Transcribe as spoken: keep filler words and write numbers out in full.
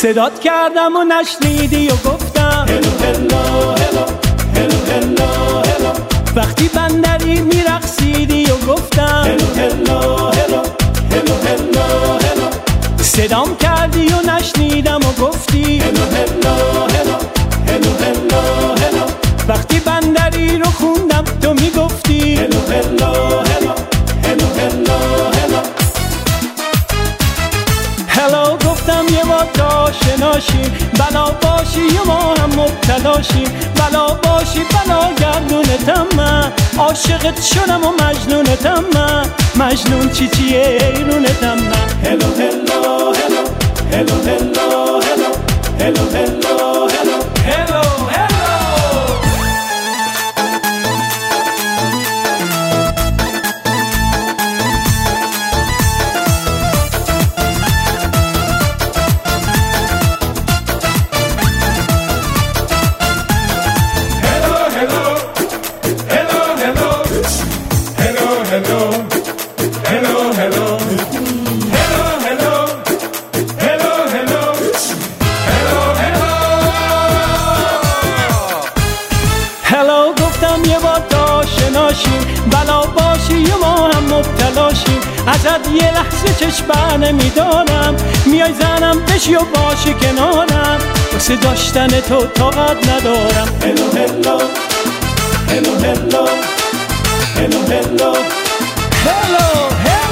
صدات کردم و نشنیدی و گفتم هلو هلو هلو هلو هلو هلو وقتی بندری میرقصیدی و گفتم هلو هلو هلو هلو هلو هلو صدام کردی و نشنیدم و گفتی هلو هلو هلو هلو هلو هلو وقتی بندری رو خوندم تو میگفتی هلو هلو هلو هلو هلو هلو هلو گفتم یه بار تا شناشیم بلا باشی و ما هم مبتلاشیم بلا باشی بلا گردونتم من عاشقت شدم و مجنونتم من مجنون چی چیه ایرونتم من هلو هلو هلو هلو هلو هلو هلو هلو هلو هلو بلا باشی و ما هم مبتلاشیم ازت یه لحظه چشم بر نمیدارم میای زنم بشی و باشی کنارم واسه داشتن تو طاقت ندارم هلو هلو هلو هلو هلو هلو هلو هلو